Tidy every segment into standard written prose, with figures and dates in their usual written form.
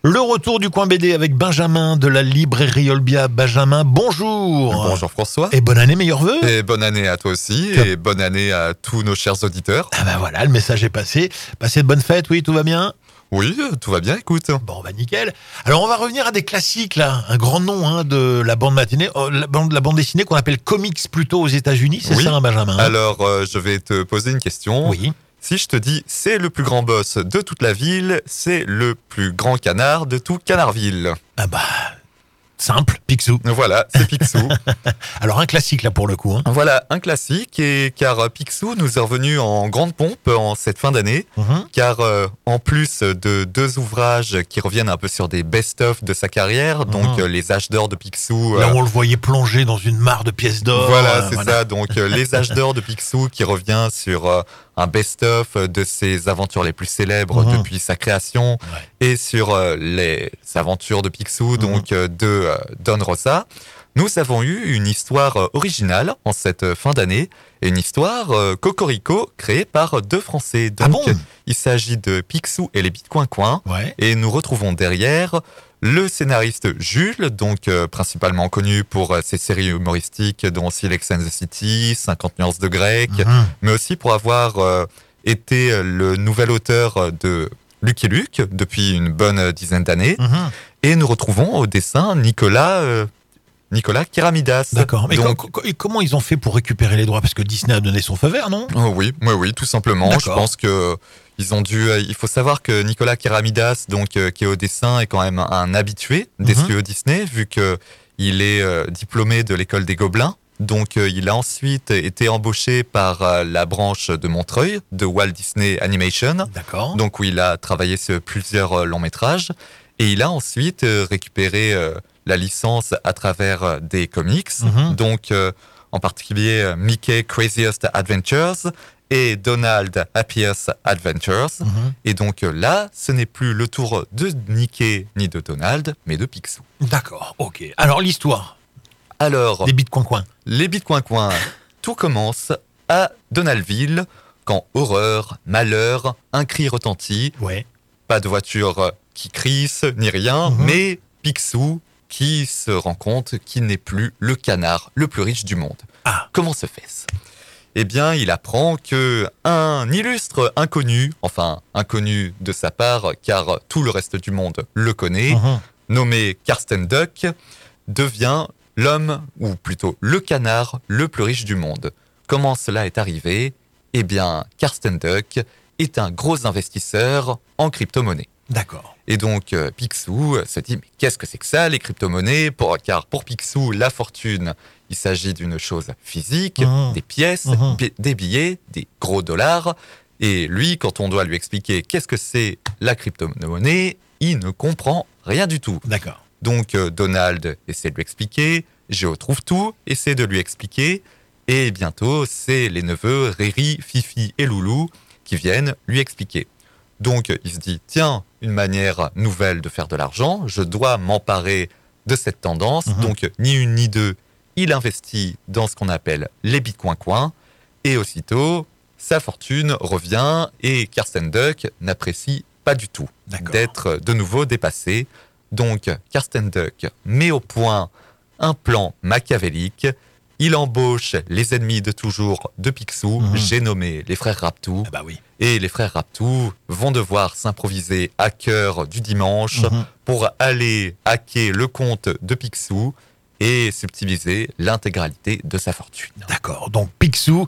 Le retour du coin BD avec Benjamin de la librairie Olbia. Benjamin, bonjour. Bonjour François. Et bonne année, meilleurs vœux. Et bonne année à toi aussi. Et bonne année à tous nos chers auditeurs. Ah ben voilà, le message est passé. Passez de bonnes fêtes, oui, tout va bien? Oui, tout va bien, écoute. Bon, bah nickel. Alors on va revenir à des classiques là, un grand nom de la bande matinée, la bande dessinée qu'on appelle comics plutôt aux États-Unis, c'est Oui. ça, Benjamin? Alors, je vais te poser une question. Oui. Si je te dis, c'est le plus grand boss de toute la ville, c'est le plus grand canard de tout Canardville. Ah bah simple, Picsou. Voilà, c'est Picsou. Alors un classique là pour le coup. Voilà, un classique, et car Picsou nous est revenu en grande pompe en cette fin d'année, car en plus de 2 ouvrages qui reviennent un peu sur des best-of de sa carrière, donc les âges d'or de Picsou... Là on le voyait plonger dans une mare de pièces d'or. Voilà, c'est ça, donc les âges d'or de Picsou qui revient sur un best-of de ses aventures les plus célèbres depuis sa création, et sur les aventures de Picsou, donc de Don Rosa. Nous avons eu une histoire originale en cette fin d'année, et une histoire cocorico créée par 2 Français. Donc, il s'agit de Picsou et les Bitcoin-Coin, et nous retrouvons derrière le scénariste Jules, donc principalement connu pour ses séries humoristiques dont Sex and the City, 50 nuances de grec, mais aussi pour avoir été le nouvel auteur de Lucky Luke depuis une bonne dizaine d'années. Et nous retrouvons au dessin Nicolas Keramidas. D'accord, mais comment ils ont fait pour récupérer les droits? Parce que Disney a donné son feu vert, non? Oui, tout simplement. Je pense que ils ont dû. Il faut savoir que Nicolas Keramidas, donc qui est au dessin, est quand même un habitué des studios Disney, vu que il est diplômé de l'école des Gobelins. Donc il a ensuite été embauché par la branche de Montreuil de Walt Disney Animation. D'accord. Donc où il a travaillé sur plusieurs longs métrages, et il a ensuite récupéré la licence à travers des comics. Donc en particulier Mickey Craziest Adventures et Donald Happiest Adventures. Et donc là, ce n'est plus le tour de Mickey ni de Donald, mais de Picsou. D'accord, ok. Alors l'histoire. Alors, les Bitcoin-Coin. Les Bitcoin-Coin, tout commence à Donaldville, quand horreur, malheur, un cri retentit. Pas de voiture qui crisse, ni rien, mais Picsou qui se rend compte qu'il n'est plus le canard le plus riche du monde. Comment se fait-ce? Eh bien, il apprend que un illustre inconnu, enfin inconnu de sa part, car tout le reste du monde le connaît, nommé Karsten Duck, devient l'homme, ou plutôt le canard, le plus riche du monde. Comment cela est arrivé? Eh bien, Karsten Duck est un gros investisseur en crypto-monnaie. D'accord. Et donc, Picsou se dit, mais qu'est-ce que c'est que ça, les crypto-monnaies? Car pour Picsou, la fortune, il s'agit d'une chose physique, des pièces, des billets, des gros dollars. Et lui, quand on doit lui expliquer qu'est-ce que c'est la crypto-monnaie, il ne comprend rien du tout. D'accord. Donc, Donald essaie de lui expliquer, Géo trouve tout, essaie de lui expliquer, et bientôt, c'est les neveux Riri, Fifi et Loulou qui viennent lui expliquer. Donc, il se dit, tiens, une manière nouvelle de faire de l'argent, je dois m'emparer de cette tendance. Donc, ni une ni deux, il investit dans ce qu'on appelle les Bitcoin-Coin, et aussitôt, sa fortune revient, et Karsten Duck n'apprécie pas du tout d'être de nouveau dépassé. Donc, Karsten Duck met au point un plan machiavélique. Il embauche les ennemis de toujours de Picsou, j'ai nommé les frères Raptou. Et les frères Raptou vont devoir s'improviser hackers du dimanche pour aller hacker le compte de Picsou et subtiliser l'intégralité de sa fortune. D'accord, donc Picsou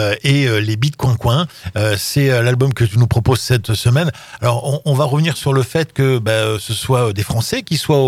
et les Bitcoin-Coin, c'est l'album que tu nous proposes cette semaine. Alors on va revenir sur le fait que ce soit des Français qui soient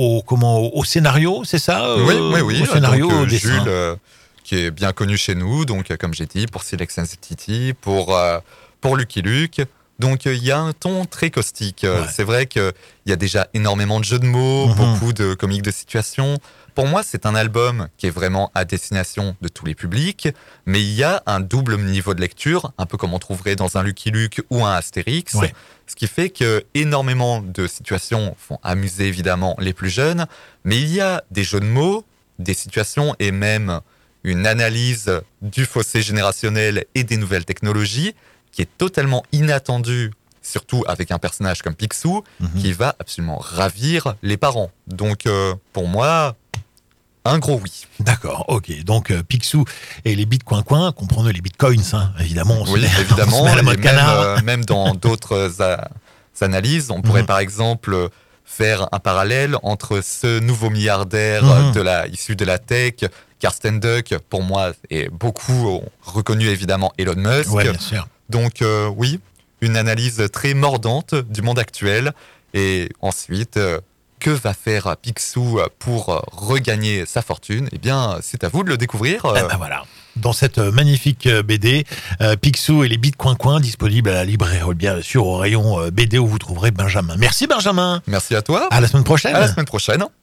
au scénario, c'est ça? Oui. Au scénario, donc, au dessin. Jules, qui est bien connu chez nous, donc comme j'ai dit, pour Sex and the City, pour Lucky Luke. Donc il y a un ton très caustique. C'est vrai qu'il y a déjà énormément de jeux de mots, beaucoup de comiques de situation. Pour moi, c'est un album qui est vraiment à destination de tous les publics, mais il y a un double niveau de lecture, un peu comme on trouverait dans un Lucky Luke ou un Astérix, ce qui fait que énormément de situations font amuser évidemment les plus jeunes, mais il y a des jeux de mots, des situations et même une analyse du fossé générationnel et des nouvelles technologies qui est totalement inattendue surtout avec un personnage comme Picsou, qui va absolument ravir les parents. Donc, pour moi, un gros oui. D'accord, ok. Donc Picsou et les bits coin-coin, comprenez les bitcoins, hein, évidemment. Oui, évidemment. On se met à la mode canard. Même dans d'autres analyses, on pourrait par exemple faire un parallèle entre ce nouveau milliardaire issu de la tech, Carsten Duck, pour moi, et beaucoup ont reconnu évidemment Elon Musk. Ouais, bien sûr. Donc oui, une analyse très mordante du monde actuel. Et ensuite, que va faire Picsou pour regagner sa fortune ? Eh bien, c'est à vous de le découvrir. Voilà. Dans cette magnifique BD, Picsou et les bits coin-coin, disponible à la librairie, bien sûr, au rayon BD où vous trouverez Benjamin. Merci Benjamin. Merci à toi. À la semaine prochaine. À la semaine prochaine.